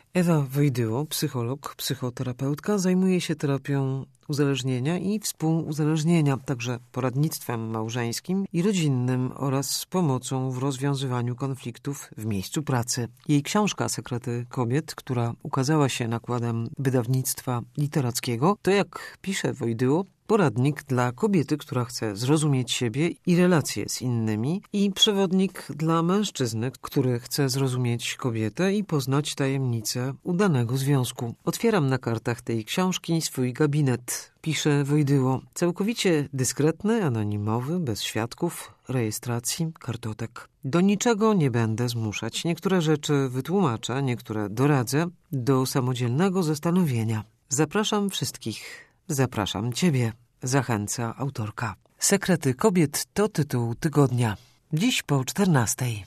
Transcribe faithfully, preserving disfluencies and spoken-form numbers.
Ewa Wojdyło, psycholog, psychoterapeutka, zajmuje się terapią uzależnienia i współuzależnienia, także poradnictwem małżeńskim i rodzinnym oraz pomocą w rozwiązywaniu konfliktów w miejscu pracy. Jej książka Sekrety kobiet, która ukazała się nakładem wydawnictwa literackiego, to, jak pisze Wojdyło, poradnik dla kobiety, która chce zrozumieć siebie i relacje z innymi, i przewodnik dla mężczyzny, który chce zrozumieć kobietę i poznać tajemnice udanego związku. Otwieram na kartach tej książki swój gabinet, pisze Wojdyło. Całkowicie dyskretny, anonimowy, bez świadków, rejestracji, kartotek. Do niczego nie będę zmuszać. Niektóre rzeczy wytłumaczę, niektóre doradzę do samodzielnego zastanowienia. Zapraszam wszystkich. Zapraszam Ciebie, zachęca autorka. Sekrety kobiet to tytuł tygodnia. Dziś po czternastej.